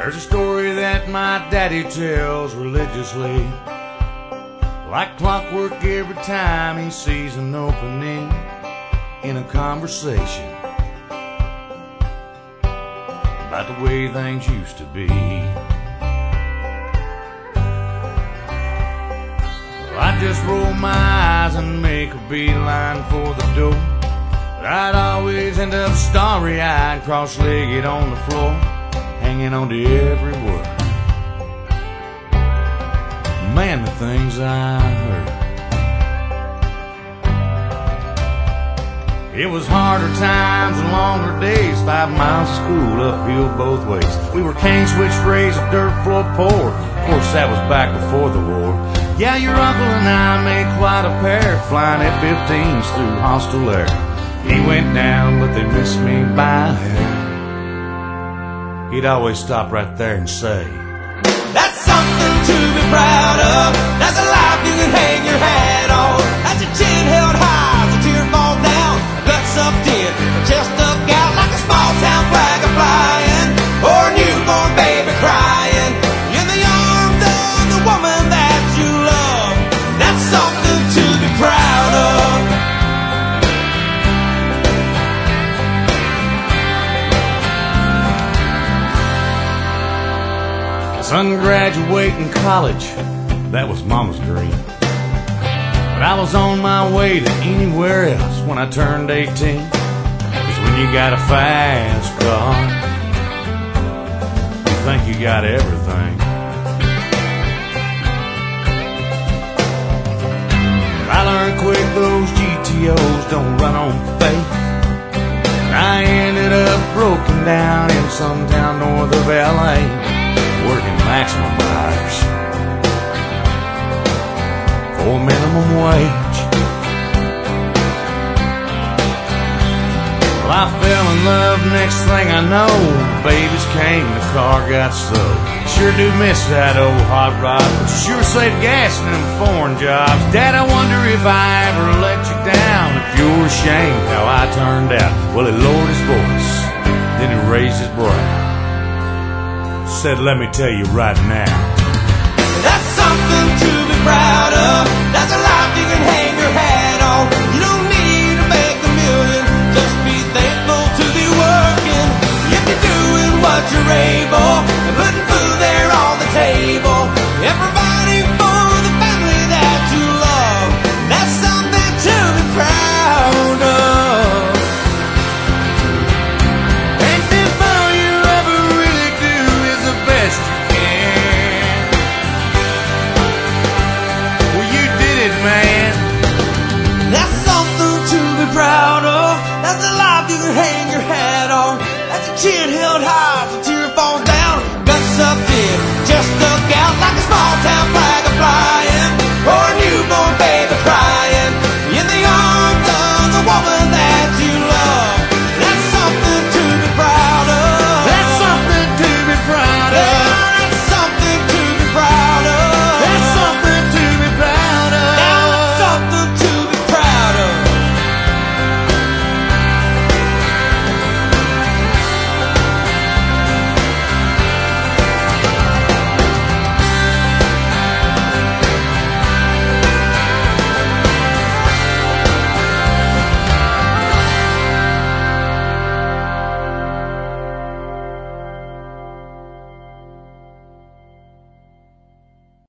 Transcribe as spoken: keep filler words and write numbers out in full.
There's a story that my daddy tells religiously, like clockwork every time he sees an opening in a conversation about the way things used to be. Well, I just roll my eyes and make a beeline for the door, but I'd always end up starry-eyed, cross-legged on the floor, hanging on to every word. Man, the things I heard. It was harder times and longer days, five miles of school uphill both ways. We were cane switch raised, a dirt floor poor. Of course, that was back before the war. Yeah, your uncle and I made quite a pair, flying F fifteens through hostile air. He went down, but they missed me by a hair. He'd always stop right there and say, "That's something to be proud of. That's a life you can hang your hat on. That's a chin held high as a tear falls down. A gut sucked in, a chest stuck out like a small town flag a flying, or a newborn baby crying in the arms of the woman that you love. That's something to be proud of." Son, graduating college, that was Mama's dream. But I was on my way to anywhere else when I turned eighteen. Cause when you got a fast car, you think you got everything. But I learned quick those G T Os don't run on faith. I ended up broken down in some town north of L A, working maximum hours for minimum wage. Well, I fell in love, next thing I know, babies came, the car got sold. Sure do miss that old hot rod, but you sure save gas in them foreign jobs. Dad, I wonder if I ever let you down, if you're ashamed how I turned out. Well, he lowered his voice, then he raised his brow, said, "Let me tell you right now, that's something to be proud of. That's a life you can hang your hat on. You don't need to make a million, just be thankful to be working. If you're doing what you're able and putting food there on the table and providing for the family that you love, that's something to be proud of." And if all you ever really do is the best you can, well, you did it, man. That's something to be proud of. That's a life you can hang your hat on. That's a chin held high as a tear falls down. Gut sucked in, just stuck out like a small town